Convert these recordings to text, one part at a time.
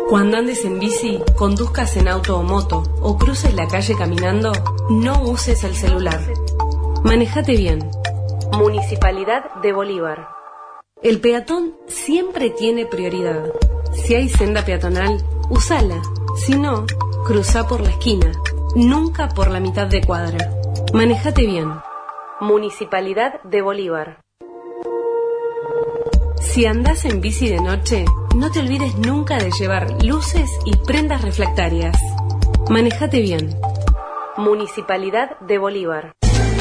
Cuando andes en bici, conduzcas en auto o moto o cruces la calle caminando, no uses el celular. Manejate bien. Municipalidad de Bolívar. El peatón siempre tiene prioridad. Si hay senda peatonal, usala. Si no, cruzá por la esquina. Nunca por la mitad de cuadra. Manejate bien. Municipalidad de Bolívar. Si andás en bici de noche, no te olvides nunca de llevar luces y prendas reflectarias. Manejate bien. Municipalidad de Bolívar.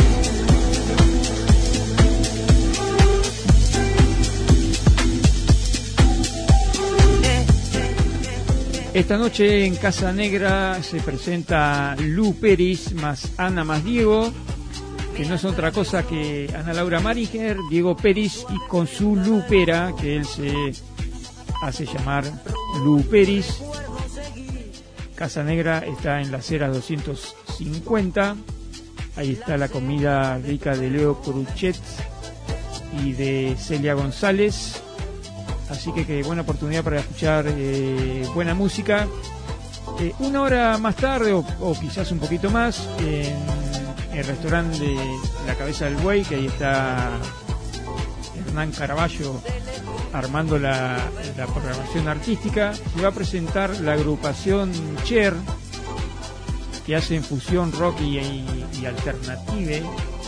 Esta noche en Casa Negra se presenta Lu Peris más Ana más Diego, que no es otra cosa que Ana Laura Maringer, Diego Peris y con su Lupera, que él se hace llamar Lu Peris. Casa Negra está en Las Heras 250. Ahí está la comida rica de Leo Cruchet y de Celia González. Así que buena oportunidad para escuchar buena música. Una hora más tarde, o quizás un poquito más, en el restaurante de La Cabeza del Buey, que ahí está Hernán Caraballo armando la programación artística. Se va a presentar la agrupación Cher, que hacen fusión rock y alternative.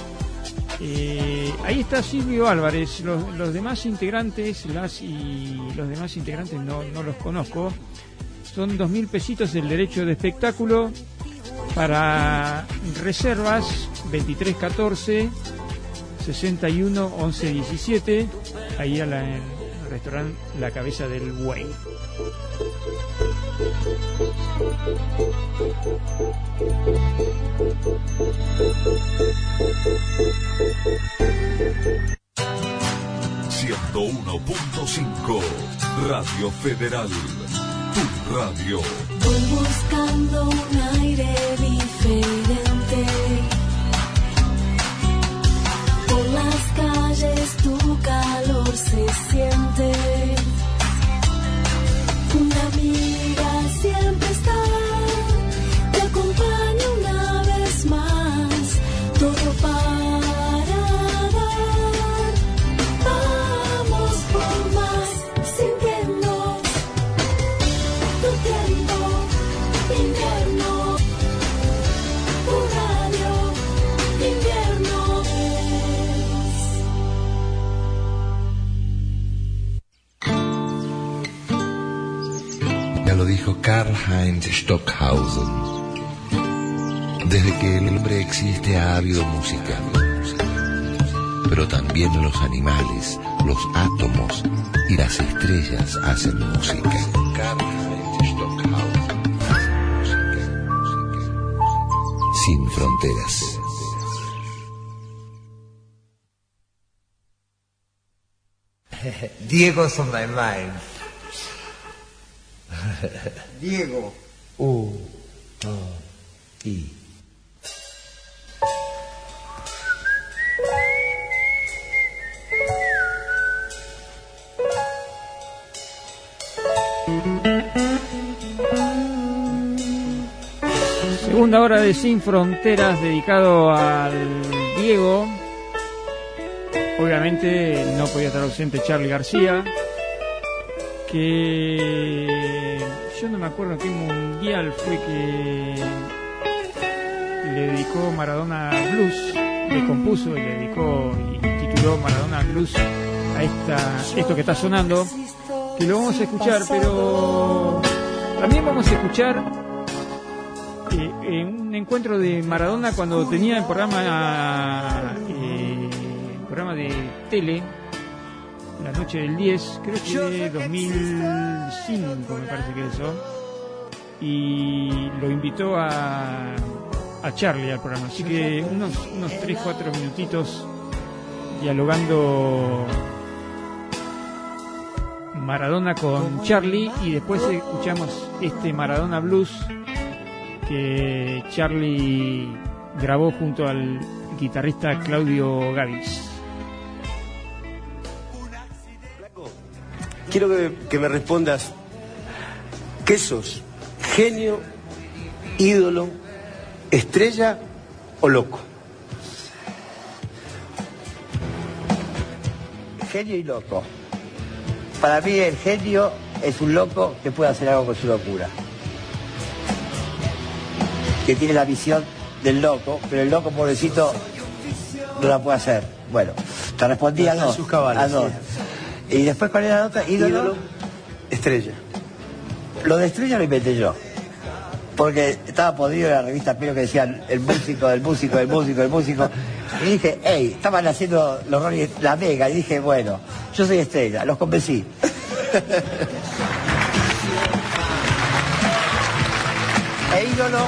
Ahí está Silvio Álvarez. Los demás integrantes, los demás integrantes no los conozco. Son 2.000 pesitos el derecho de espectáculo. Para reservas 2314 61 11 17, ahí en el restaurante La Cabeza del Buey. ...101.5 Radio Federal, tu radio. Voy buscando un aire diferente. Por las calles tu calor se siente. Una amiga siempre está, te acompaña una vez más. Todo para dar, vamos por más, sintiendo tu tiempo, invierno, tu radio, invierno es. Ya lo dijo Karl-Heinz Stockhausen. Desde que el hombre existe ha habido música, pero también los animales, los átomos y las estrellas hacen música. Karl-Heinz Stockhausen. Sin fronteras. Diego's on my mind. Diego. Y Segunda hora de Sin Fronteras dedicado al Diego. Obviamente no podía estar ausente Charly García, que yo no me acuerdo en qué mundial fue que le dedicó Maradona Blues, le compuso y le dedicó y tituló Maradona Blues a esto que está sonando, que lo vamos a escuchar, pero también vamos a escuchar un encuentro de Maradona cuando tenía el programa de tele, La Noche del 10, creo que 2005 me parece que eso, y lo invitó a Charly al programa, así que unos 3-4 minutitos dialogando Maradona con Charly, y después escuchamos este Maradona Blues que Charly grabó junto al guitarrista Claudio Gavis. Quiero que me respondas ¿Qué sos? ¿Genio, ídolo, estrella o loco? Genio y loco. Para mí el genio es un loco que puede hacer algo con su locura. Que tiene la visión del loco, pero el loco, pobrecito, no la puede hacer. Bueno, te respondí a dos. Sus cabales, a dos. Sí. Y después, ¿cuál era la otra? Ídolo, estrella. Lo de estrella lo inventé yo. Porque estaba podrido en la revista Pelo que decían el músico, del músico, del músico, del músico. Y dije, hey, estaban haciendo los Rolling, la Mega. Y dije, bueno, yo soy estrella. Los convencí. E ídolo.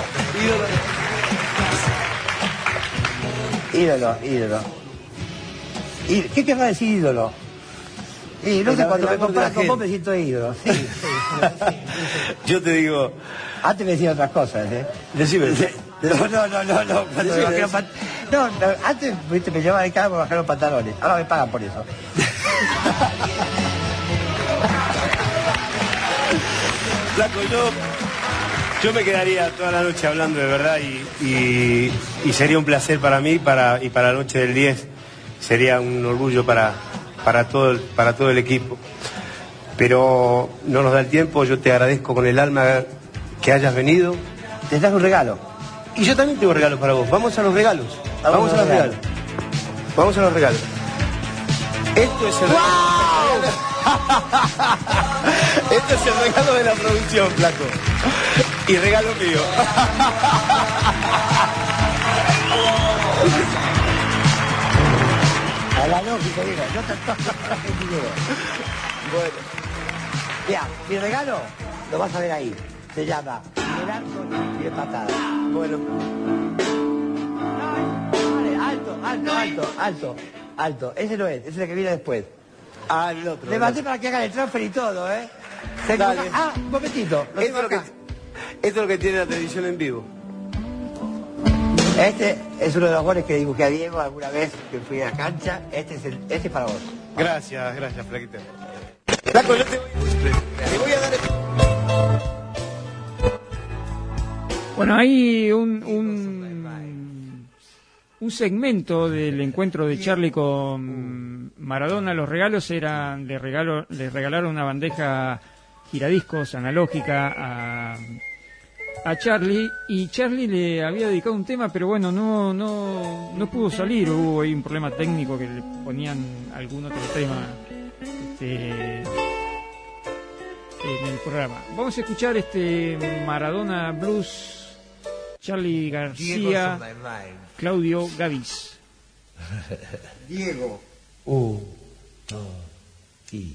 ¿Qué querrá decir ídolo? Y no sé, cuando me comparas con vos me siento ídolo. Sí. Yo te digo... Antes me decían otras cosas, ¿eh? Decime. No. Cuando me bajé no, antes viste, me llevaban el carro para bajar los pantalones. Ahora me pagan por eso. Flaco, yo me quedaría toda la noche hablando de verdad y sería un placer para mí y para la noche del 10. Sería un orgullo para todo el equipo. Pero no nos da el tiempo, yo te agradezco con el alma que hayas venido. Te traje un regalo. Y yo también tengo regalos para vos. Vamos a los regalos. Vamos a los regalos. Vamos a los regalos. Esto es el regalo. Esto es el regalo de la producción, flaco. Y regalo mío. A la lógica, digo, yo te traje el dinero. Bueno. Mira, mi regalo lo vas a ver ahí. Se llama El arco y de patada. Bueno. Vale, alto. Ese no es el que viene después. Ah, el otro. Le mandé para que hagan el transfer y todo, ¿eh? Dale. Un momentito. Esto es lo que tiene la televisión en vivo. Este es uno de los goles que dibujé a Diego alguna vez que fui a la cancha. Este es para vos. Gracias, flaquito. Flaco, yo te voy a dar... Bueno, hay un segmento del encuentro de Charlie con Maradona. Los regalos eran, le regalaron una bandeja giradiscos analógica a Charlie, y Charlie le había dedicado un tema, pero bueno, no pudo salir. Hubo ahí un problema técnico que le ponían algún otro tema en el programa. Vamos a escuchar Maradona Blues, Charlie García, Claudio Gavis. Diego. Y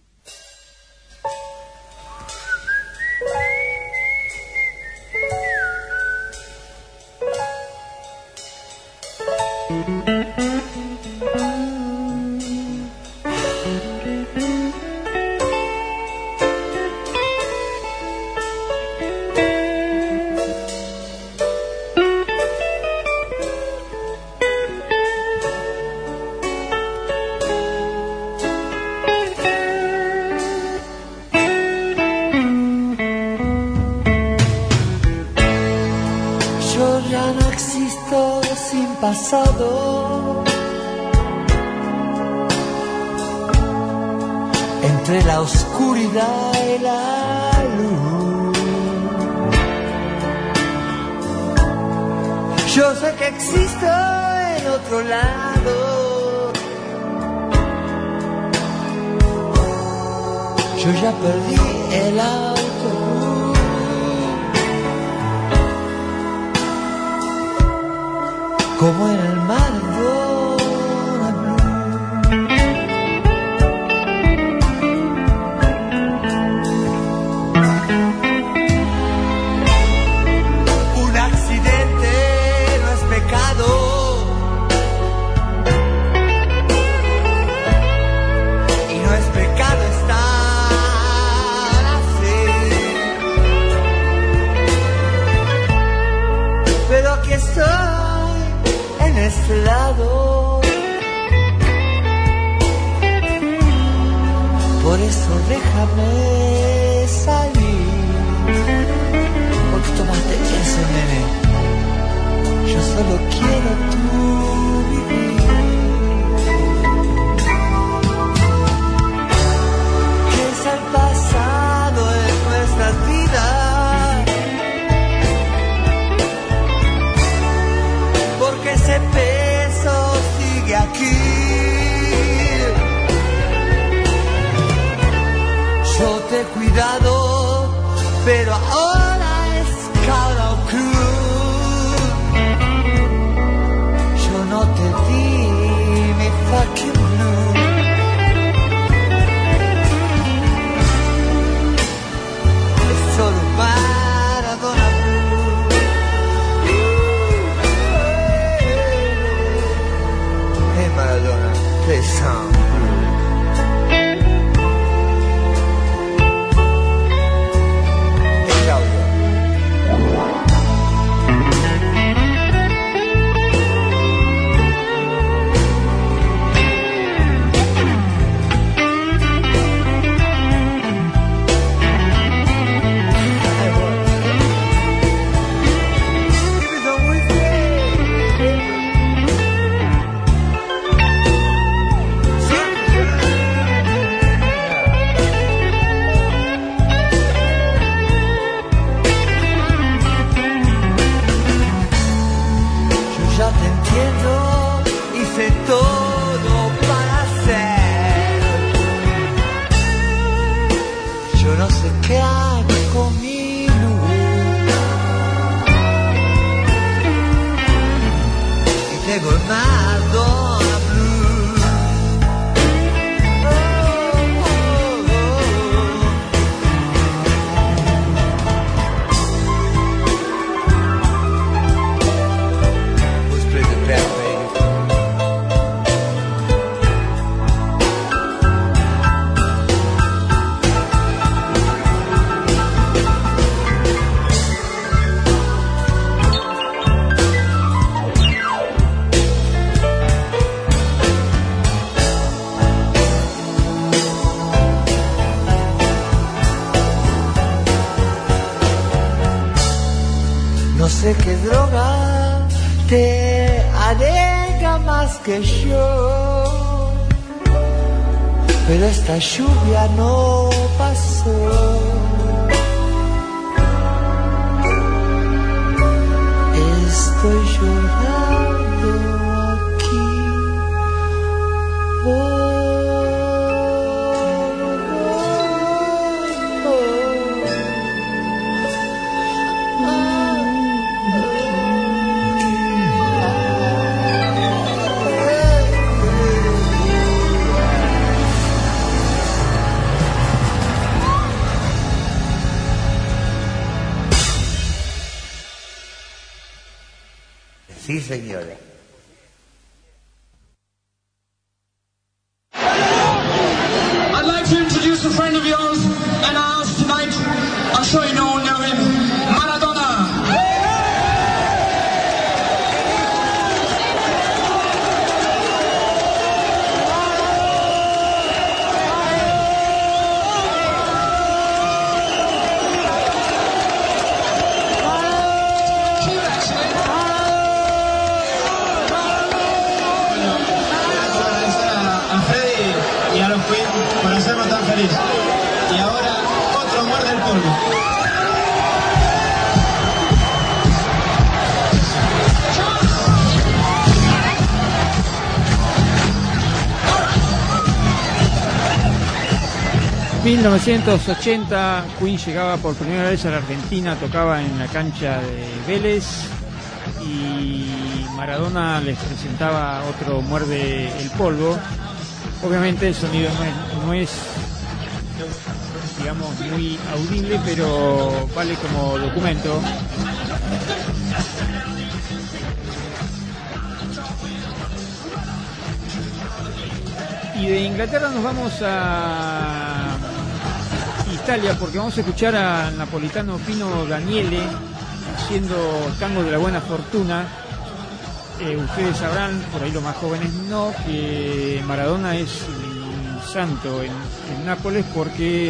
pasado entre la oscuridad y la luz. Yo sé que existo en otro lado. Yo ya perdí el autobús. Como en el mar un accidente no es pecado y no es pecado estar así, pero aquí estoy en este lado, por eso déjame salir. amado, pero ahora es cada cruz. Yo no te di mi fucking blue. Es solo Maradona blue. Hey Maradona, play some blue. No sé qué droga te alega más que yo, pero esta lluvia no pasó. Estoy llorando aquí. Sí, señora. I'd like to introduce a friend of yours in our house tonight. I'm sure you all know him, Maradona. Por hacernos tan feliz. Y ahora otro muerde el polvo. En 1980 Queen llegaba por primera vez a la Argentina, tocaba en la cancha de Vélez y Maradona les presentaba otro Muerde el Polvo. Obviamente el sonido no es digamos muy audible, pero vale como documento. Y de Inglaterra nos vamos a Italia porque vamos a escuchar al napolitano Pino Daniele haciendo Tango de la Buena Fortuna. Ustedes sabrán, por ahí los más jóvenes no, que Maradona es un santo en Nápoles porque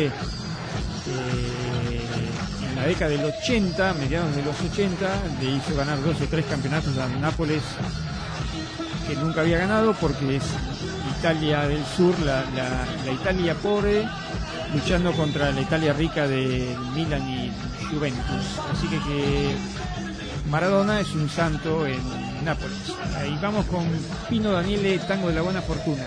en la década del 80, mediados de los 80, le hizo ganar 2 o 3 campeonatos a Nápoles que nunca había ganado porque es Italia del Sur, la Italia pobre, luchando contra la Italia rica de Milan y Juventus. Así que Maradona es un santo en Nápoles. Ahí vamos con Pino Daniele, Tango de la Buena Fortuna.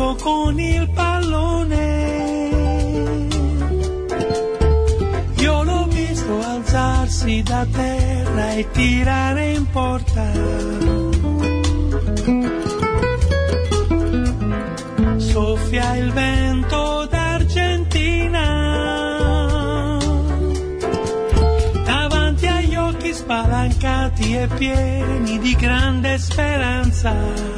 gioco con il pallone. Io l'ho visto alzarsi da terra e tirare in porta. Soffia il vento d'Argentina, davanti agli occhi spalancati e pieni di grande speranza.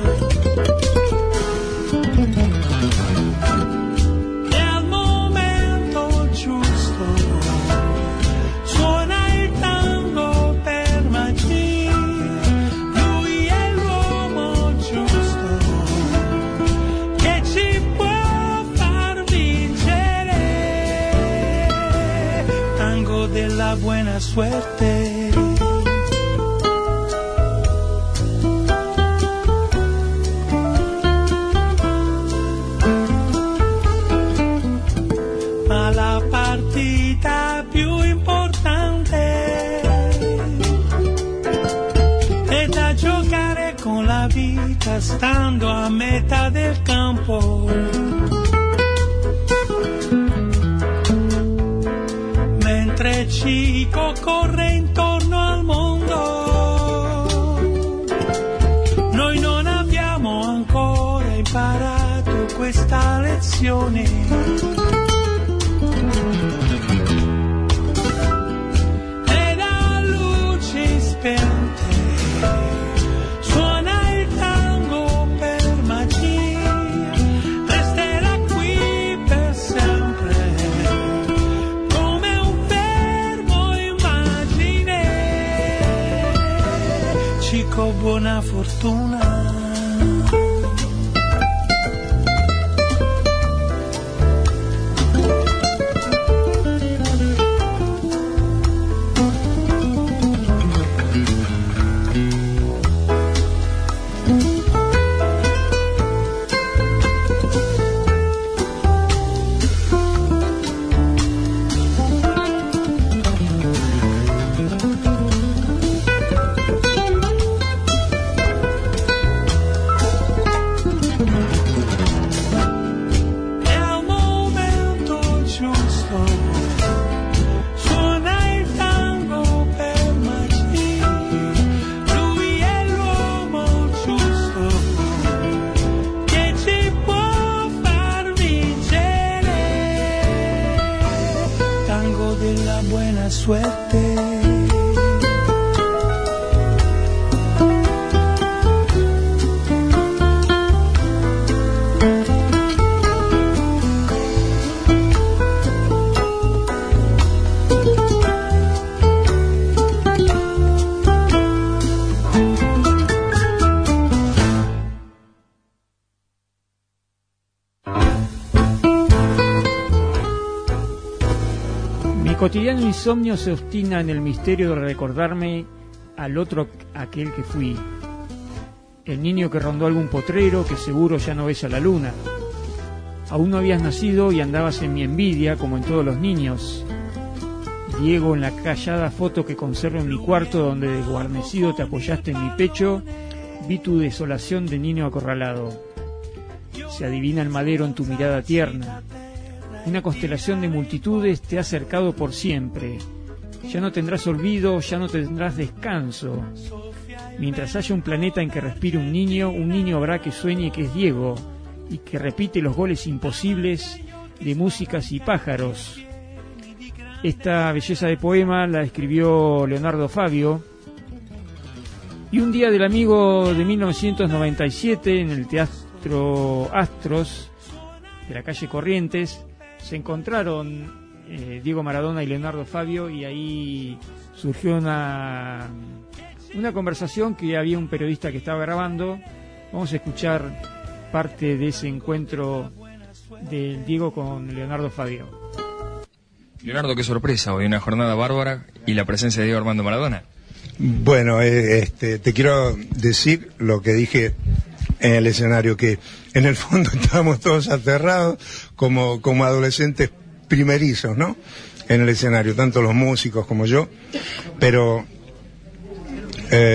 E al momento giusto suona il tango per magia. Lui è l'uomo giusto che ci può far vincere. Tango della buona suerte. Stando a metà del campo, mentre Chico corre intorno al mondo, noi non abbiamo ancora imparato questa lezione. E da luci spente buona fortuna. Cotidiano insomnio se obstina en el misterio de recordarme al otro aquel que fui. El niño que rondó algún potrero que seguro ya no ves a la luna. Aún no habías nacido y andabas en mi envidia como en todos los niños. Diego, en la callada foto que conservo en mi cuarto donde desguarnecido te apoyaste en mi pecho, vi tu desolación de niño acorralado. Se adivina el madero en tu mirada tierna. Una constelación de multitudes te ha cercado por siempre. Ya no tendrás olvido, ya no tendrás descanso. Mientras haya un planeta en que respire un niño habrá que sueñe que es Diego y que repite los goles imposibles de músicas y pájaros. Esta belleza de poema la escribió Leonardo Fabio. Y un día del amigo de 1997 en el Teatro Astros de la calle Corrientes se encontraron Diego Maradona y Leonardo Fabio, y ahí surgió una conversación que había un periodista que estaba grabando. Vamos a escuchar parte de ese encuentro de Diego con Leonardo Fabio. Leonardo, qué sorpresa, hoy una jornada bárbara y la presencia de Diego Armando Maradona. Bueno, te quiero decir lo que dije en el escenario, que en el fondo estábamos todos aterrados como adolescentes primerizos, ¿no? En el escenario, tanto los músicos como yo, pero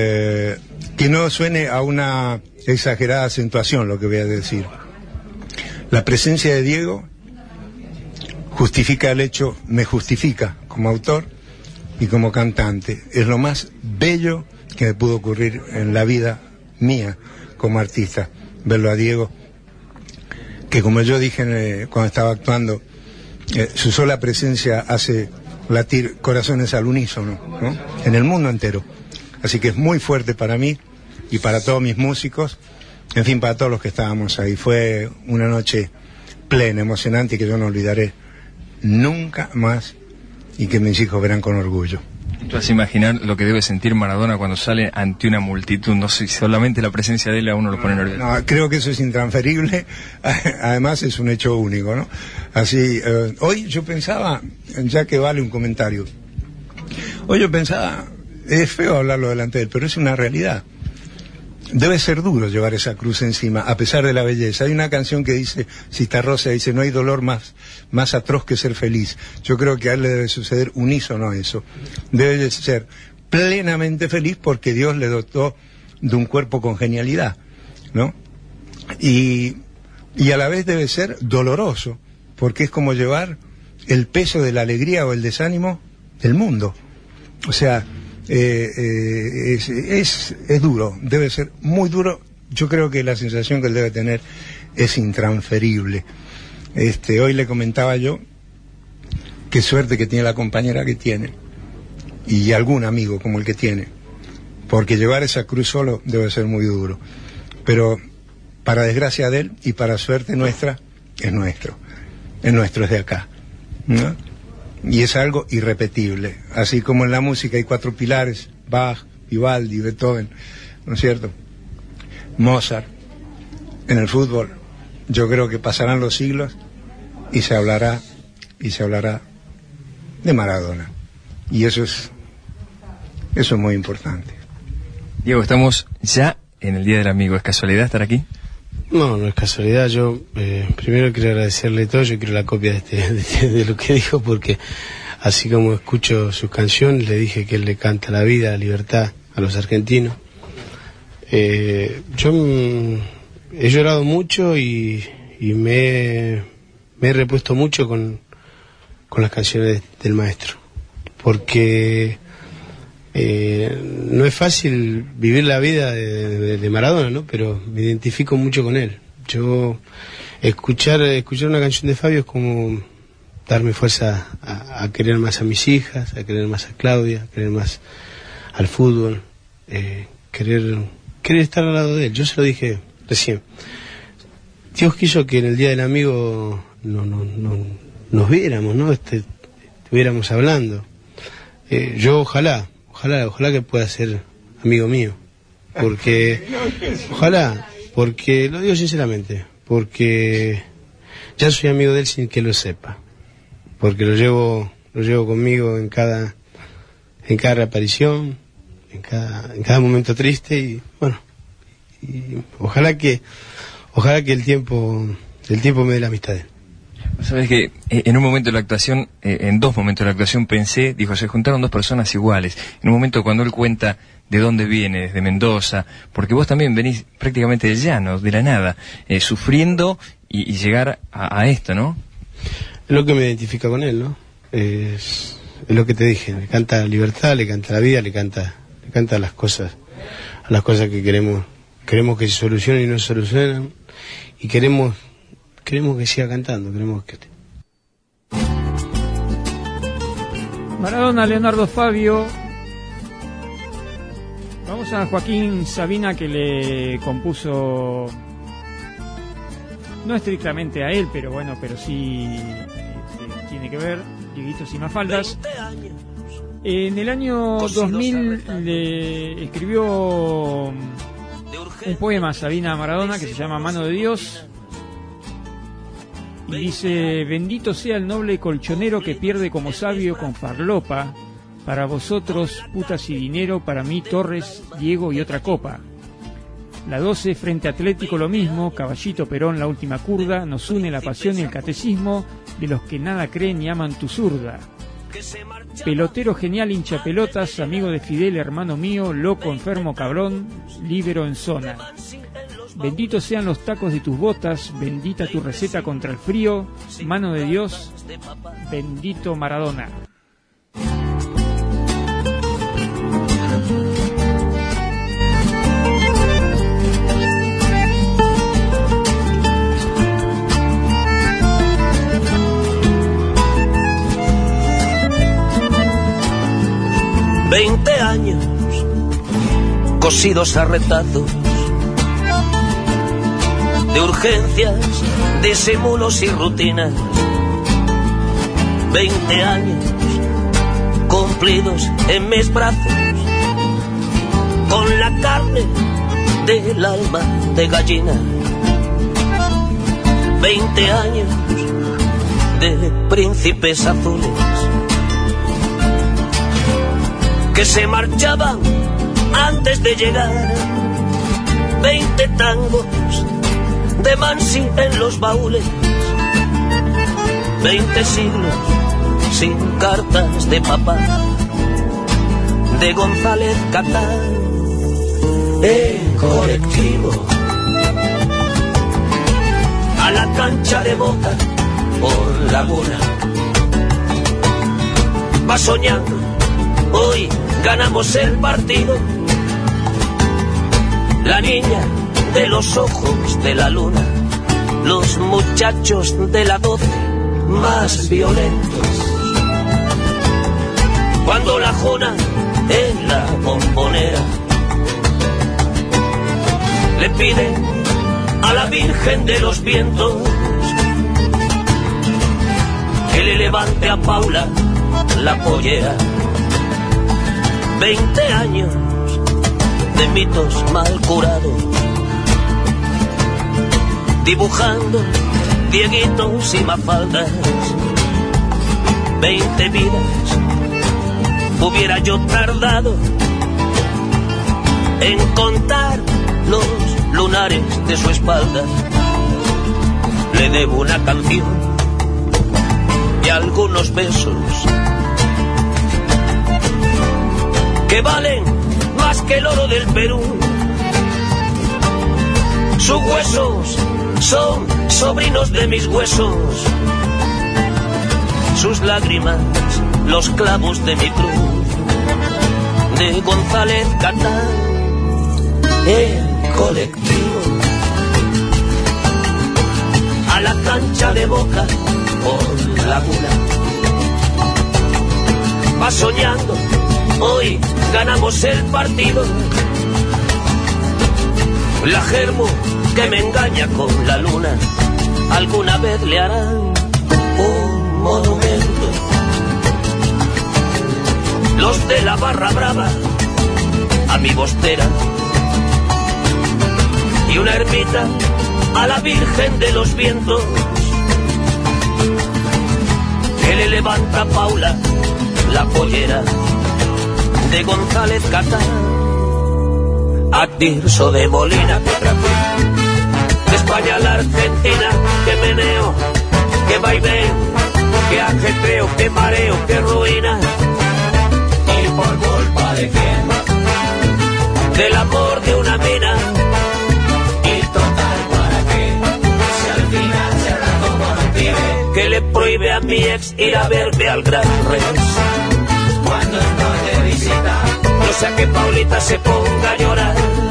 que no suene a una exagerada acentuación lo que voy a decir. La presencia de Diego justifica el hecho, me justifica como autor y como cantante. Es lo más bello que me pudo ocurrir en la vida mía como artista, verlo a Diego, que como yo dije cuando estaba actuando, su sola presencia hace latir corazones al unísono, ¿no? En el mundo entero. Así que es muy fuerte para mí y para todos mis músicos, en fin, para todos los que estábamos ahí. Fue una noche plena, emocionante y que yo no olvidaré nunca más y que mis hijos verán con orgullo. Tú vas a imaginar lo que debe sentir Maradona cuando sale ante una multitud, no sé, solamente la presencia de él a uno lo pone nervioso. No, creo que eso es intransferible, además es un hecho único, ¿no? Así, hoy yo pensaba, ya que vale un comentario, hoy yo pensaba, es feo hablarlo delante de él, pero es una realidad. Debe ser duro llevar esa cruz encima, a pesar de la belleza. Hay una canción que dice, Citarrosa dice, no hay dolor más atroz que ser feliz. Yo creo que a él le debe suceder unísono a eso. Debe de ser plenamente feliz porque Dios le dotó de un cuerpo con genialidad, ¿no? Y a la vez debe ser doloroso, porque es como llevar el peso de la alegría o el desánimo del mundo. O sea, es duro, debe ser muy duro. Yo creo que la sensación que él debe tener es intransferible. Hoy le comentaba yo qué suerte que tiene la compañera que tiene y algún amigo como el que tiene, porque llevar esa cruz solo debe ser muy duro, pero para desgracia de él y para suerte nuestra es nuestro, es de acá, ¿no? Y es algo irrepetible. Así como en la música hay 4 pilares, Bach, Vivaldi, Beethoven, ¿no es cierto? Mozart. En el fútbol, yo creo que pasarán los siglos y se hablará de Maradona. Y eso es muy importante. Diego, estamos ya en el Día del Amigo. ¿Es casualidad estar aquí? No, no es casualidad. Yo primero quiero agradecerle todo. Yo quiero la copia de lo que dijo, porque así como escucho sus canciones, le dije que él le canta la vida, la libertad a los argentinos. Yo he llorado mucho y me he repuesto mucho con las canciones del maestro, porque no es fácil vivir la vida de Maradona, ¿no? Pero me identifico mucho con él. Yo escuchar una canción de Fabio es como darme fuerza a querer más a mis hijas, a querer más a Claudia, a querer más al fútbol, querer estar al lado de él. Yo se lo dije recién. Dios quiso que en el Día del Amigo nos viéramos, ¿no? Estuviéramos hablando. Yo ojalá que pueda ser amigo mío, porque porque lo digo sinceramente, porque ya soy amigo de él sin que lo sepa, porque lo llevo conmigo en cada reaparición, en cada momento triste, y bueno, y ojalá que el tiempo me dé la amistad de él. Sabes que en un momento de la actuación, en 2 momentos de la actuación pensé, se juntaron 2 personas iguales. En un momento cuando él cuenta de dónde viene, desde Mendoza, porque vos también venís prácticamente del llano, de la nada, sufriendo y llegar a esto, ¿no? Es lo que me identifica con él, ¿no? Es lo que te dije, le canta la libertad, le canta la vida, le canta a las cosas que queremos que se solucionen y no se solucionan, y queremos que siga cantando, queremos que... Maradona, Leonardo Fabio. Vamos a Joaquín Sabina, que le compuso, no estrictamente a él, pero bueno, pero sí tiene que ver, Dieguitos y Mafaldas. En el año 2000 le escribió un poema a Sabina Maradona que se llama Mano de Dios. Y dice: bendito sea el noble colchonero que pierde como sabio con farlopa. Para vosotros, putas y dinero, para mí, Torres, Diego y otra copa. La 12, frente Atlético lo mismo, Caballito Perón, la última curda, nos une la pasión y el catecismo de los que nada creen y aman tu zurda. Pelotero genial, hincha pelotas, amigo de Fidel, hermano mío, loco, enfermo, cabrón, líbero en zona. Benditos sean los tacos de tus botas, bendita tu receta contra el frío, mano de Dios, bendito Maradona. Años cosidos a retazos de urgencias, disimulos y rutinas. 20 años cumplidos en mis brazos, con la carne del alma de gallina. 20 años de príncipes azules que se marchaban antes de llegar. 20 tangos de Mansi en los baúles. 20 siglos sin cartas de papá, de González Catán. En colectivo a la cancha de Boca por Laguna. Va soñando, hoy ganamos el partido. La niña de los ojos de la luna, los muchachos de la 12 más violentos. Cuando la Jona en la Bombonera le pide a la Virgen de los Vientos que le levante a Paula la pollera. 20 años de mitos mal curados, dibujando dieguitos y mafaldas. 20 vidas hubiera yo tardado en contar los lunares de su espalda. Le debo una canción y algunos besos que valen más que el oro del Perú. Sus huesos son sobrinos de mis huesos, sus lágrimas los clavos de mi cruz. De González Catán, el colectivo a la cancha de Boca por Laguna. Va soñando, hoy ganamos el partido. La germo que me engaña con la luna, alguna vez le harán un monumento. Los de la barra brava a mi Bostera, y una ermita a la Virgen de los Vientos que le levanta a Paula la pollera. De González Catán a Tirso de Molina, que traje de España a la Argentina, que meneo, que vaivén, que ajetreo, que mareo, que ruina. ¿Y por culpa de quién? Del amor de una mina. ¿Y total para qué? Si al final se arrancó por un pibe que le prohíbe a mi ex ir a verme al Gran Rex. Cuando estoy de visita, no sea que Paulita se ponga a llorar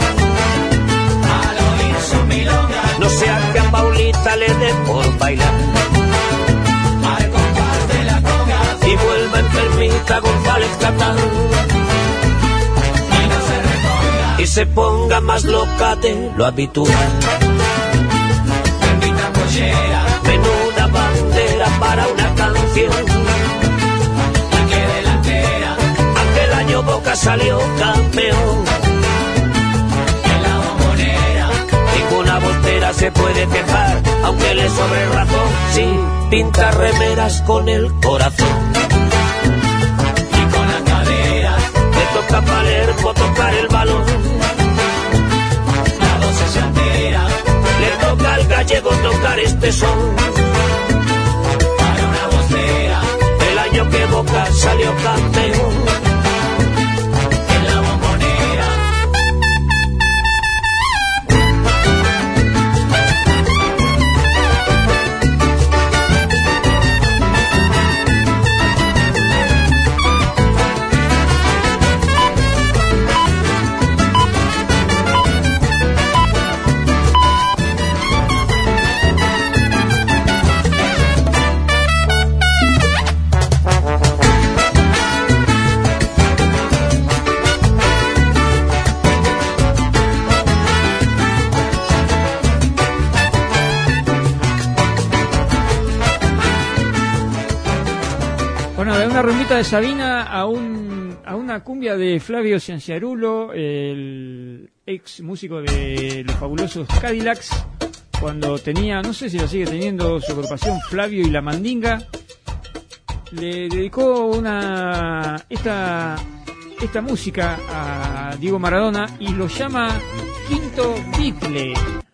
al oír su milonga, no sea que a Paulita le dé por bailar al compás de la conga y vuelva enfermita González Catán y no se reponga y se ponga más loca de lo habitual. Bendita pollera, menuda bandera para una canción. Boca salió campeón. En la Bombonera ninguna Bostera se puede quejar, aunque le sobre razón, si pinta remeras con el corazón y con la cadera. Le toca a Palermo tocar el balón, la 12 se altera. Le toca al gallego tocar este son. Para una Bostera, el año que Boca salió campeón. Bueno, de una rumbita de Sabina a una cumbia de Flavio Cianciarulo, el ex músico de los fabulosos Cadillacs, cuando tenía, no sé si lo sigue teniendo, su agrupación Flavio y la Mandinga. Le dedicó esta música a Diego Maradona y lo llama Quinto Beatle.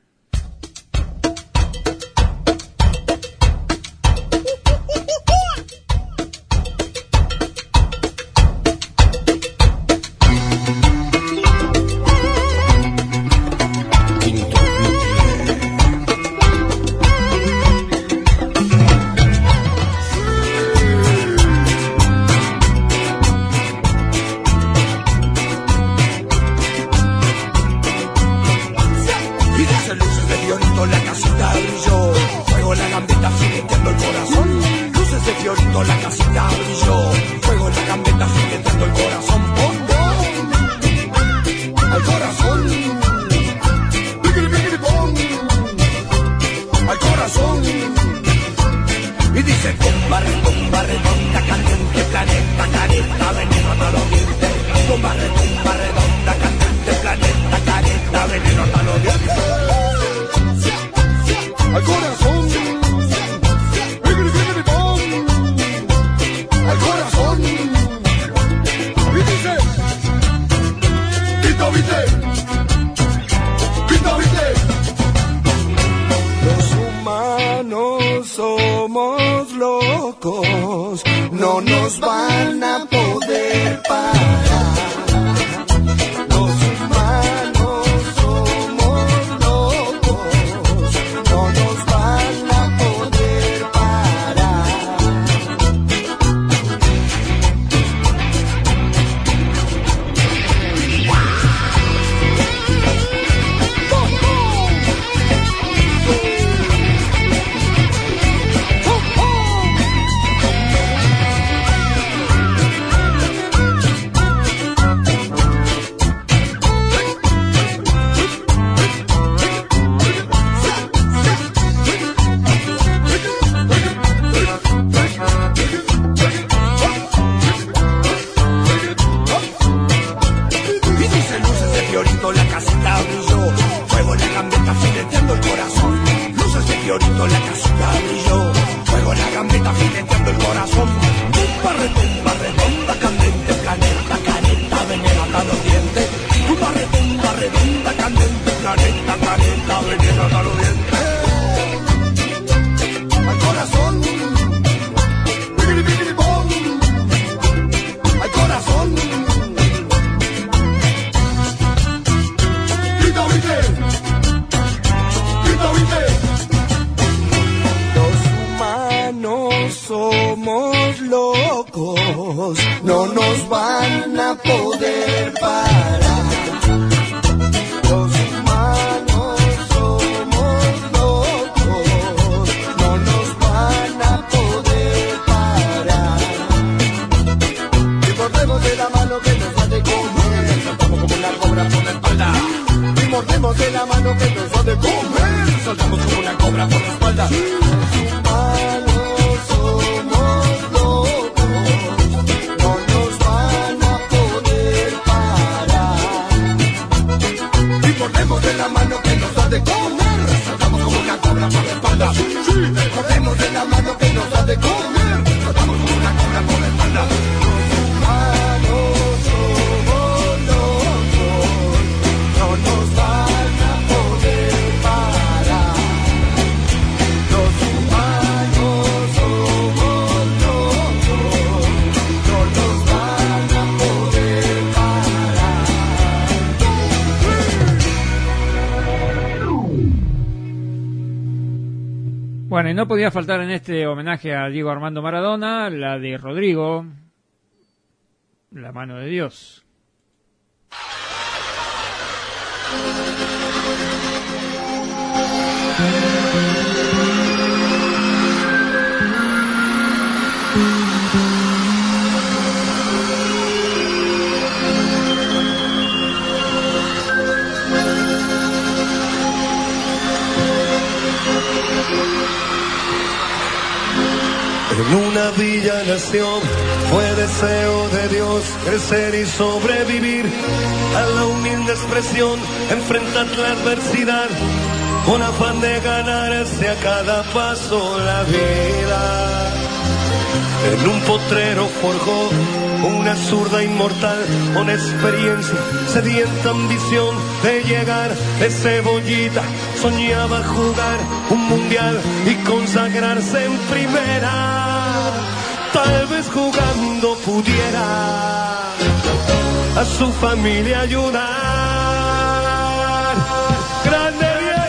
Bueno, y no podía faltar en este homenaje a Diego Armando Maradona, la de Rodrigo, La mano de Dios. En una villa nació, fue deseo de Dios crecer y sobrevivir a la humilde expresión, enfrentar la adversidad con afán de ganarse a cada paso la vida. En un potrero forjó una zurda inmortal con experiencia, sedienta ambición de llegar de cebollita. Soñaba jugar un mundial y consagrarse en primera. Tal vez jugando pudiera a su familia ayudar. ¡Grande!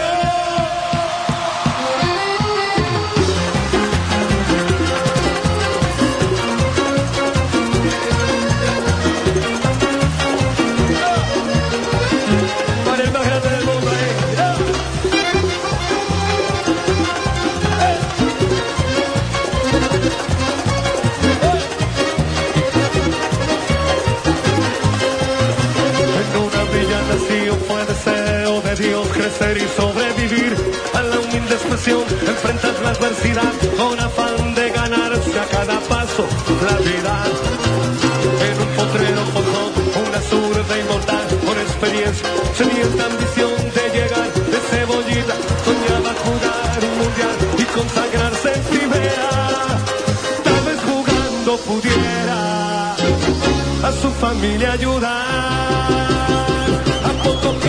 Dios crecer y sobrevivir a la humilde expresión, enfrentar la adversidad con afán de ganarse a cada paso la vida. En un potrero forjó una zurda inmortal con experiencia, sedienta ambición de llegar de cebollita. Soñaba jugar un mundial y consagrarse en primera. Tal vez jugando pudiera a su familia ayudar. A poco que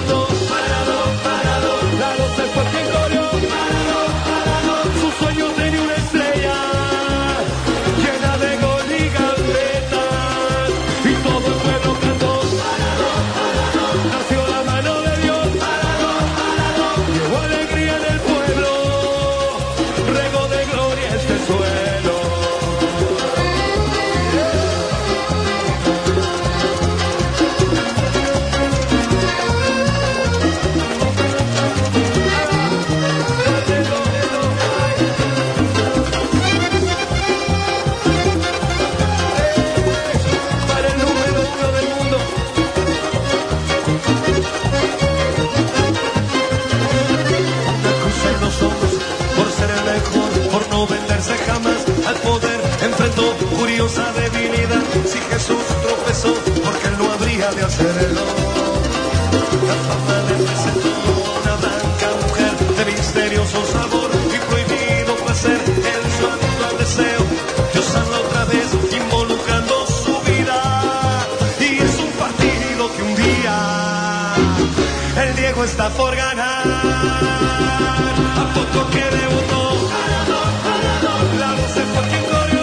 curiosa debilidad, si Jesús tropezó, porque él no habría de hacerlo. La fama le presentó una blanca mujer de misterioso sabor y prohibido placer, el santo deseo. Dios habla otra vez, involucrando su vida, y es un partido que un día el Diego está por ganar. A poco que debutó, la voz se fue quien corrió.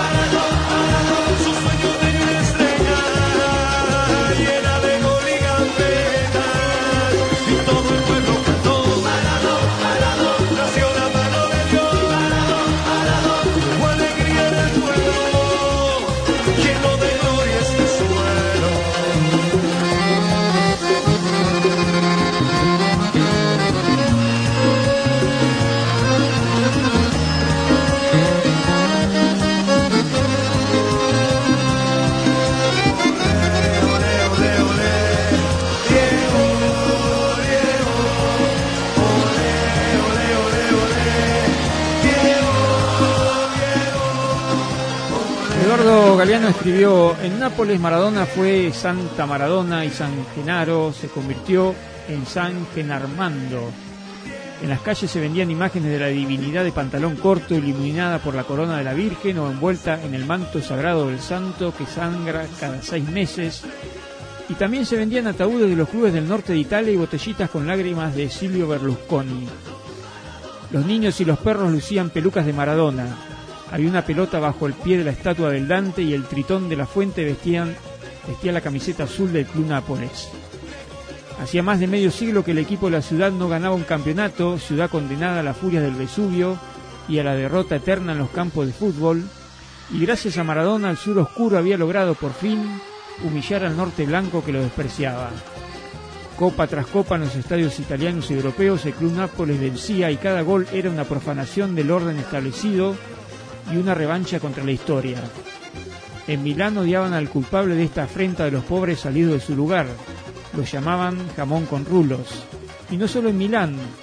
Galeano escribió: en Nápoles Maradona fue Santa Maradona y San Genaro se convirtió en San Genarmando. En las calles se vendían imágenes de la divinidad de pantalón corto, iluminada por la corona de la Virgen o envuelta en el manto sagrado del santo que sangra cada 6 meses. Y también se vendían ataúdes de los clubes del norte de Italia y botellitas con lágrimas de Silvio Berlusconi. Los niños y los perros lucían pelucas de Maradona. Había una pelota bajo el pie de la estatua del Dante y el Tritón de la Fuente vestía la camiseta azul del Club Nápoles. Hacía más de medio siglo que el equipo de la ciudad no ganaba un campeonato, ciudad condenada a las furias del Vesubio y a la derrota eterna en los campos de fútbol, y gracias a Maradona el sur oscuro había logrado por fin humillar al norte blanco que lo despreciaba. Copa tras copa en los estadios italianos y europeos el Club Nápoles vencía y cada gol era una profanación del orden establecido y una revancha contra la historia. En Milán odiaban al culpable de esta afrenta de los pobres salidos de su lugar. Lo llamaban jamón con rulos. Y no solo en Milán.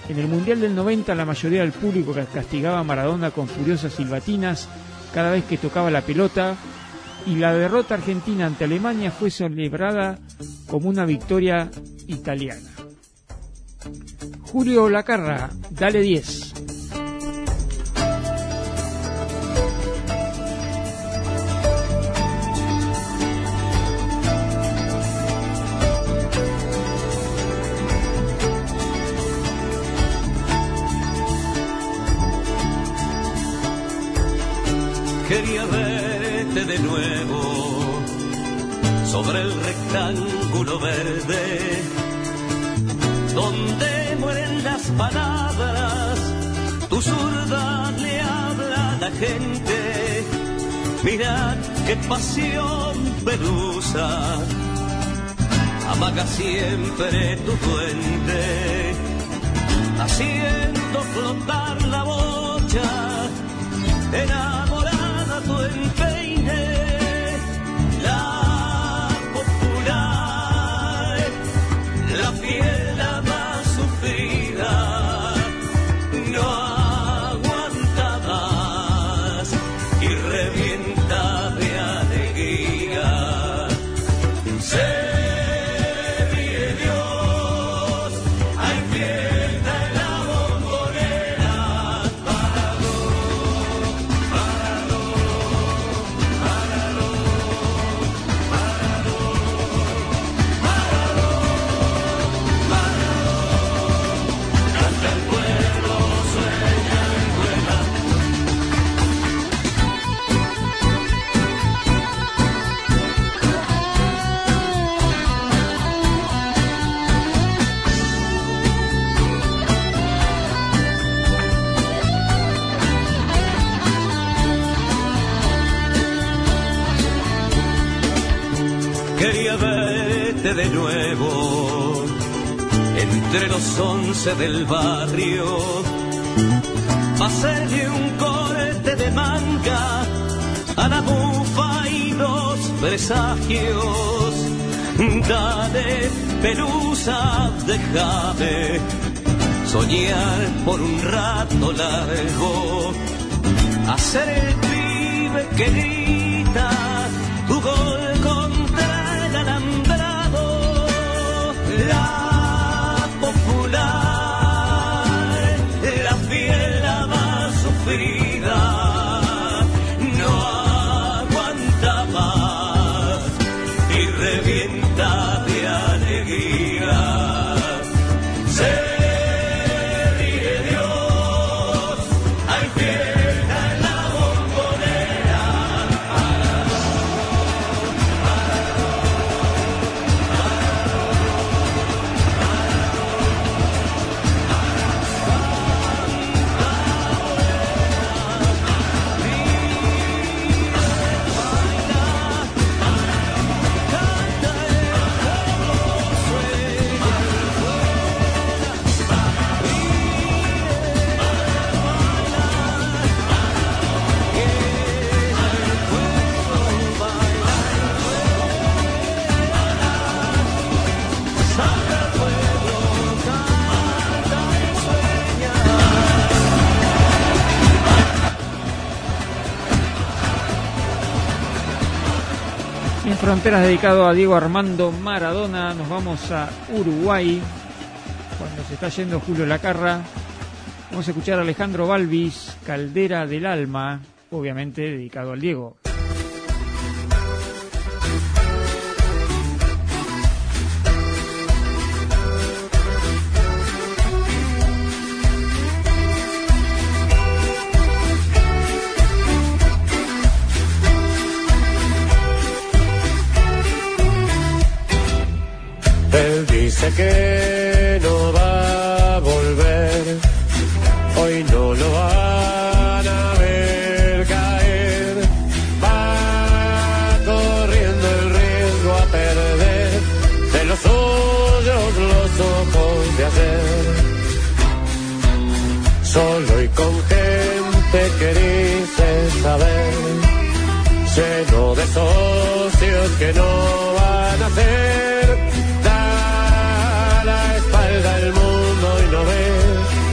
En el Mundial del 90 la mayoría del público castigaba a Maradona con furiosas silbatinas cada vez que tocaba la pelota, y la derrota argentina ante Alemania fue celebrada como una victoria italiana. Julio Lacarra, dale 10. Quería verte de nuevo sobre el rectángulo verde donde mueren las palabras, tu zurda le habla a la gente. Mirad qué pasión pelusa amaga siempre tu duende, haciendo flotar la bocha, enamorada tu empeine, la popular, la fiel, la más sufrida, no aguanta más y revienta de alegría. Se ríe Dios, hay fiesta en la bombonera. Quería verte de nuevo entre los 11 del barrio, hacerle un corte de manga a la bufa y los presagios. Dale, pelusa, déjame soñar por un rato largo, hacer el pibe que grita tu gol contra el alambrado. La popular, la fiel, la más sufrida, no aguanta más y revienta de alegría. Se ríe Dios, hay fiesta en la bombonera. En Fronteras, dedicado a Diego Armando Maradona, nos vamos a Uruguay. Cuando se está yendo Julio Lacarra, vamos a escuchar a Alejandro Balvis, Caldera del Alma, obviamente dedicado al Diego. Él dice que no va a volver, hoy no lo van a ver caer, va corriendo el riesgo a perder de los suyos los ojos de ayer, solo y con gente que dice saber, lleno de socios que no van a ser. Da la espalda al mundo y no ve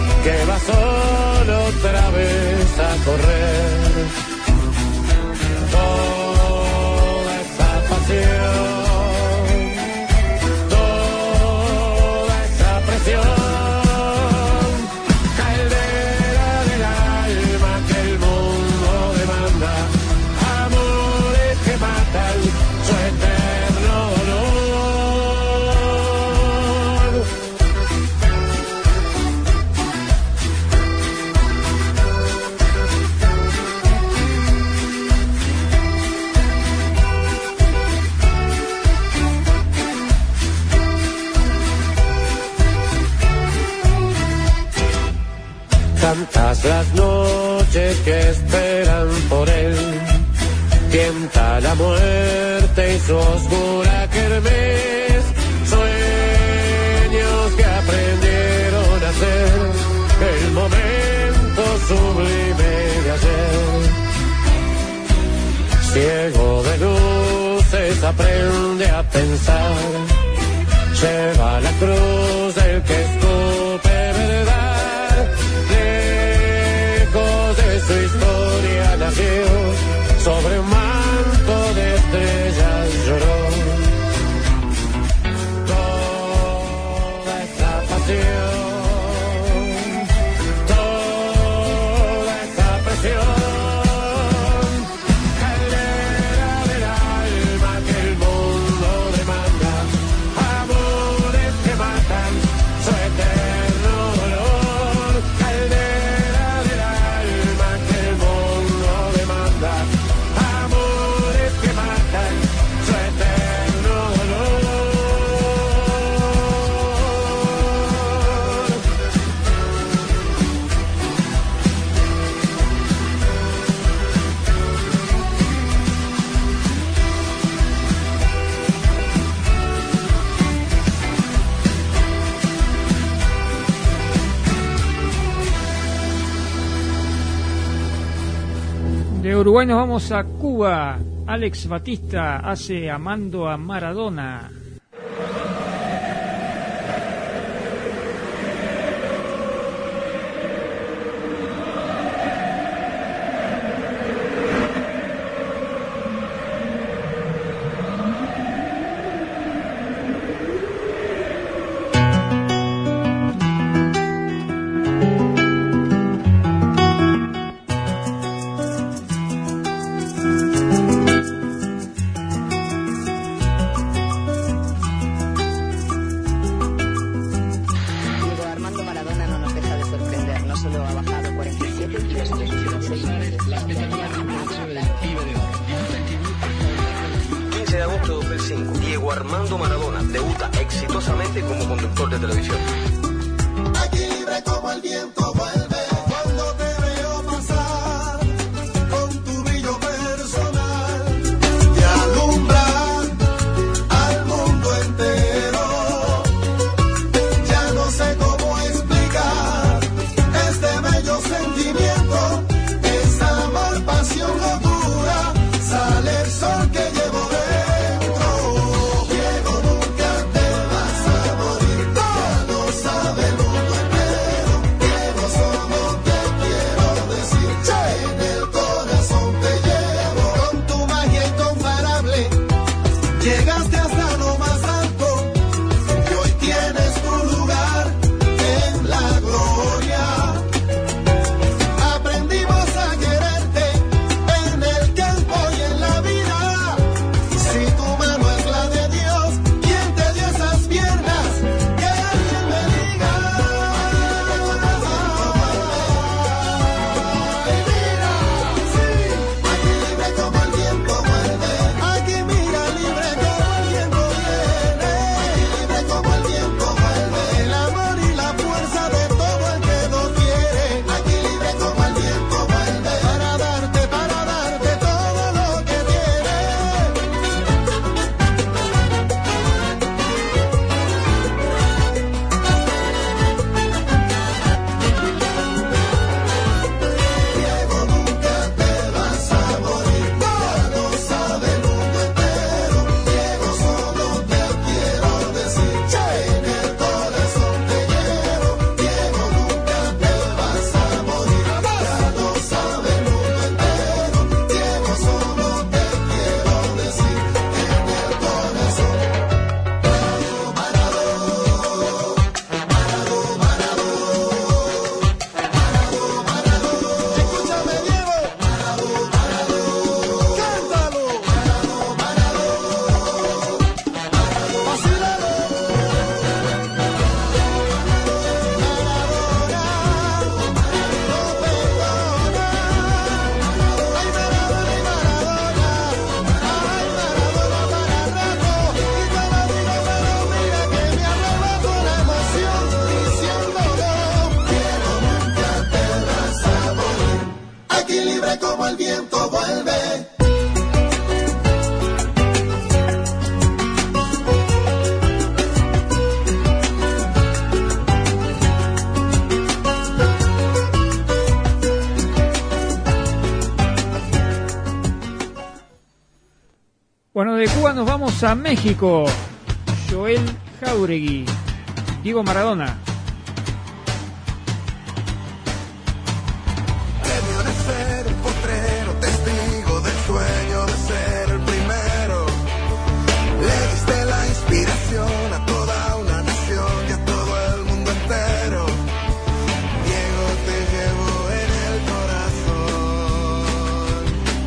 Tantas las noches que esperan por él, tienta la muerte y su oscura kermés, sueños que aprendieron a ser el momento sublime de ayer. Ciego de luces aprende a pensar, lleva la cruz del que escupe verdad, lejos de su historia nació, sobre un manto de estrellas lloró. Toda esa pasión, toda esa presión, caldera del alma que el mundo demanda, amores que matan su eterno dolor, caldera del alma que el mundo demanda, amores que matan su eterno dolor. De Uruguay nos vamos a Cuba. Alex Batista hace Amando a Maradona. Diego Armando Maradona debuta exitosamente como conductor de televisión. Aquí libre como el viento vuelve cuando te veo pasar, con tu brillo personal te alumbra al mundo entero. Ya no sé cómo explicar este bello sentimiento, es amor, pasión, locura, sale el sol que llevo dentro. Diego, nunca te vas a morir, ya lo sabes. libre como el viento vuelve. Bueno, de Cuba nos vamos a México. Joel Jáuregui, Diego Maradona. Premio de ser un potrero, testigo del sueño de ser el primero. Le diste la inspiración a toda una nación y a todo el mundo entero. Diego, te llevo en el corazón.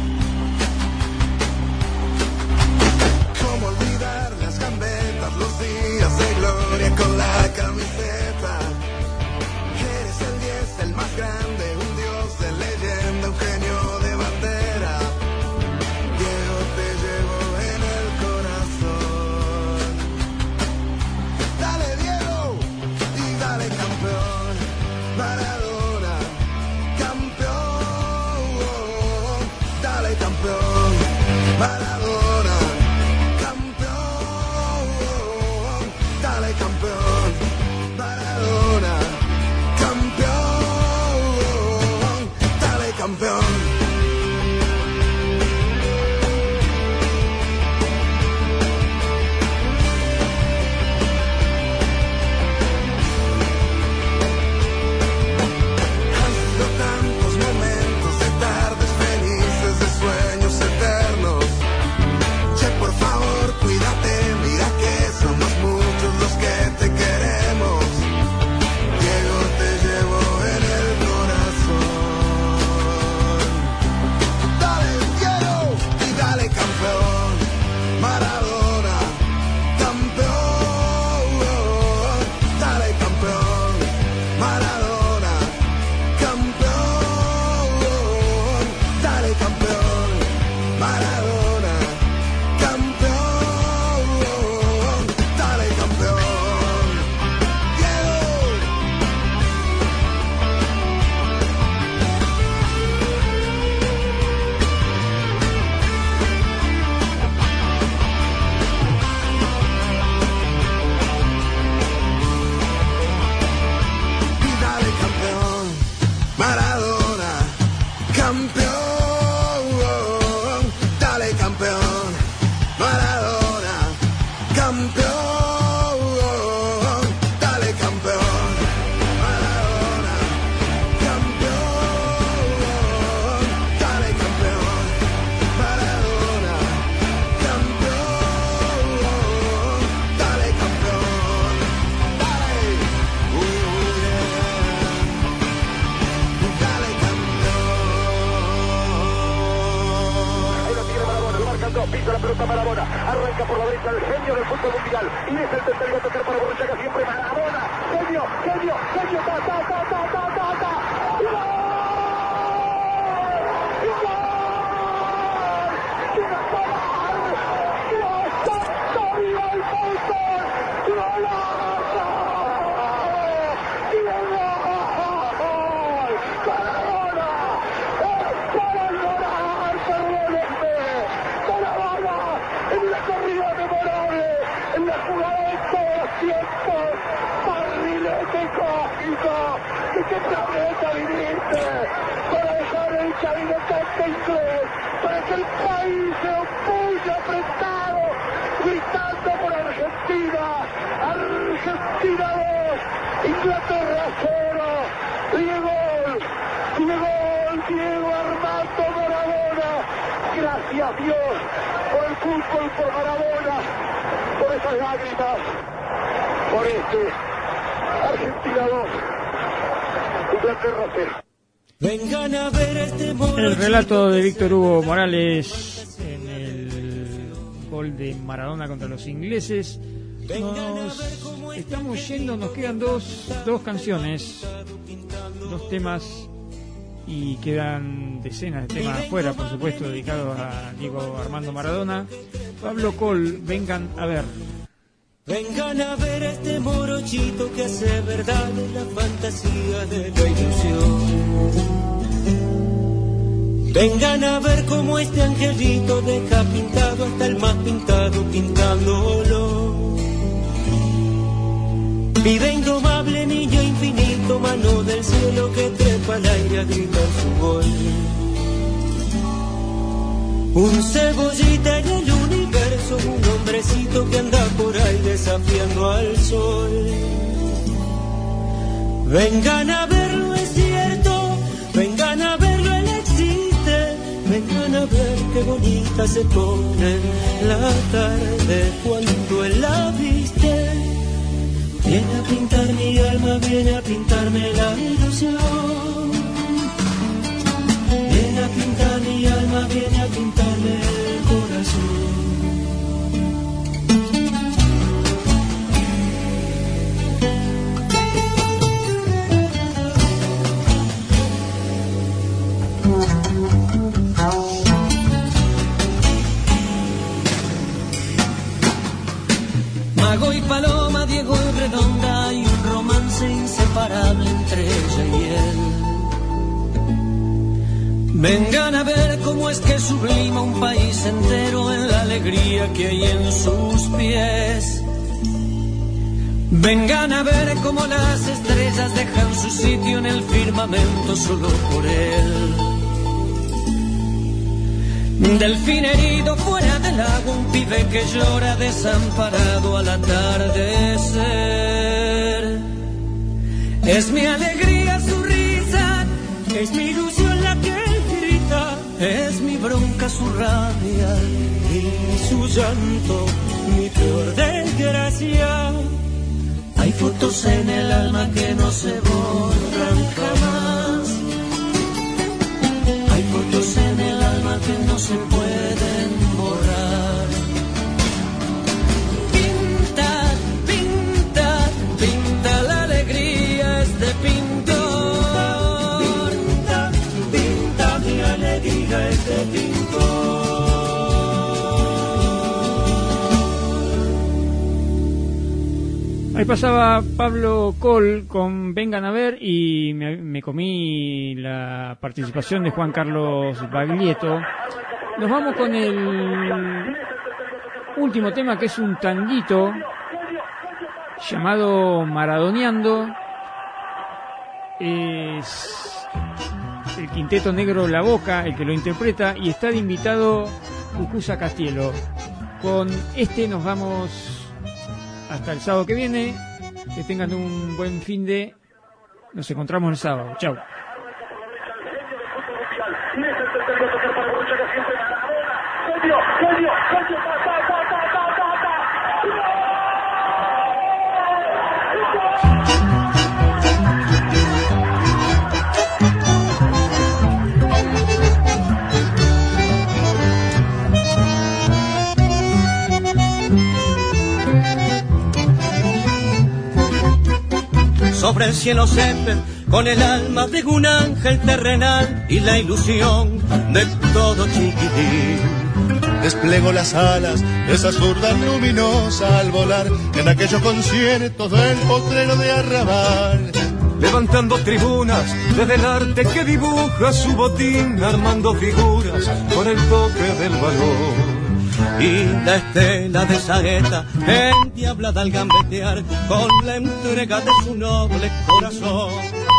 ¿Cómo olvidar las gambetas, los días de gloria con la camiseta? Eres el 10, el más grande, un dios de leyenda, un genio de bandera. Diego, te llevo en el corazón. Dale, Diego, y dale, campeón. Maradona, campeón. Dale, campeón. Maradona, campeón. Dale, campeón. Maradona, campeón. Dale, campeón. Han sido tantos momentos de tardes felices, de sueños eternos. Che, por favor, cuídate, mira que somos muchos los que te queremos. Diego, te llevo en el corazón. Dale, Diego, y dale, campeón. Maradona, campeón. Dale, campeón. Maradona, campeón. Dale, campeón. Maradona, campeón. Dale, campeón. Diego. Y dale, campeón. Maradona, campeón. Dale, campeón. Maradona, campeón. Dale, campeón. Maradona, campeón. Dale, campeón. Maradona, campeón. Dale, campeón. Dale. Dale, Ahí lo tiene Maradona, lo marcan dos, pisa la pelota Maradona, arranca por la derecha el genio del fútbol mundial, y es el tercero a tocar para Borruchaga siempre Maradona, genio, genio, genio, ta, ta, ta, ta, ta, ta, ta, ¡y gol! ¡Y gol! ¡Y gol! ¡Y gol! ¡Viva el fútbol! ¡Golazo! ¡Y gol! ¡Maradona! ¡Para llorar, perdónenme! ¡Maradona! En la corrida memorable, en la jugada de todos los tiempos, barrilete cósmico, ¿de qué planeta viniste? Para dejar el caminotante inglés, para que el país se opulle apretado, gritando por Argentina, Argentina 2, Inglaterra 0, Diego, Diego Armando Maradona, gracias Dios por el fútbol, por Maradona, por esas lágrimas, por Argentina 2, Inglaterra 0. Vengan a ver este El relato de Víctor Hugo Morales en el gol de Maradona contra los ingleses. Nos estamos yendo, nos quedan dos canciones, dos temas, y quedan decenas de temas afuera, por supuesto, dedicados a Diego Armando Maradona. Pablo Col, vengan a ver. Vengan a ver este morochito que hace verdad la fantasía de la ilusión. Vengan a ver cómo este angelito deja pintado hasta el más pintado pintándolo. Vive indomable, niño infinito, mano del cielo que trepa al aire a gritar su gol. Un cebollita en el universo, un hombrecito que anda por ahí desafiando al sol. Vengan a verlo, es cierto, vengan a verlo, él existe. Vengan a ver qué bonita se pone la tarde cuando él la viste. Viene a pintar mi alma, viene a pintarme la ilusión. Viene a pintar mi alma, viene a pintarme el corazón. Mago y Paloma, Diego y Redonda, hay un romance inseparable entre ella y él. Vengan a ver cómo es que sublima un país entero en la alegría que hay en sus pies. Vengan a ver cómo las estrellas dejan su sitio en el firmamento solo por él. Delfín herido fuera del agua, un pibe que llora desamparado al atardecer. Es mi alegría su risa, es mi ilusión la que él grita, es mi bronca su rabia y su llanto, mi peor desgracia. Hay fotos en el alma que no se borran jamás. Hay fotos en el alma que no se pueden borrar. Pinta, pinta, pinta la alegría este pintor. Pinta, pinta mi alegría este pintor. Ahí pasaba Pablo Col con Vengan a ver y me comí la participación de Juan Carlos Baglietto. Nos vamos con el último tema, que es un tanguito llamado Maradoneando. Es el Quinteto Negro La Boca el que lo interpreta y está de invitado Cucuza Castielo. Con este nos vamos hasta el sábado que viene. Que tengan un buen fin de... Nos encontramos el sábado. Chau. Sobre el cielo césped, con el alma de un ángel terrenal y la ilusión de todo chiquitín. Desplego las alas de esa zurda luminosa al volar en aquellos conciertos del potrero de Arrabal. Levantando tribunas desde el arte que dibuja su botín, armando figuras con el toque del valor. Y la estela de saeta endiablada al gambetear con la entrega de su noble corazón.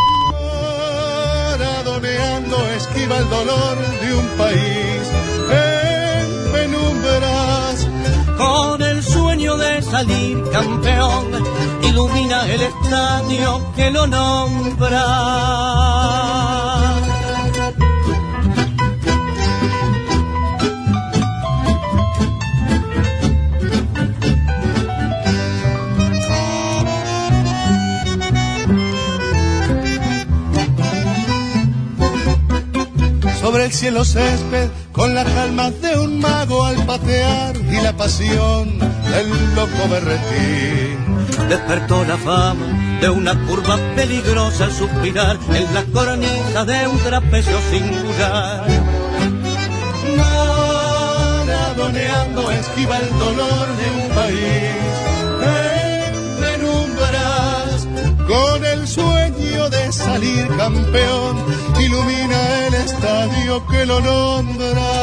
Maradoneando esquiva el dolor de un país en penumbras. Con el sueño de salir campeón, ilumina el estadio que lo nombra. Sobre el cielo césped, con la calma de un mago al patear y la pasión del loco berretín. Despertó la fama de una curva peligrosa al suspirar en la cornisa de un trapecio singular. Maradoneando esquiva el dolor de un país en penumbras, con el sueño sueño de salir campeón ilumina el estadio que lo nombra.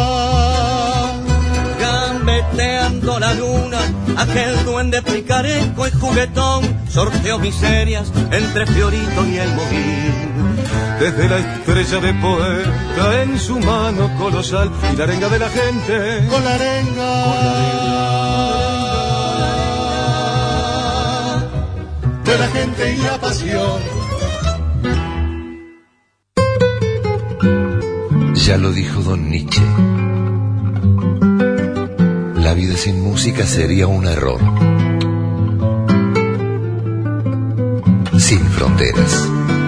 Gambeteando la luna, aquel duende picaresco y juguetón sorteó miserias entre Fiorito y el Moguín. Desde la estrella de poeta en su mano colosal y la arenga de la gente. Con la arenga de la gente y la pasión. Ya lo dijo Don Nietzsche. La vida sin música sería un error. Sin fronteras.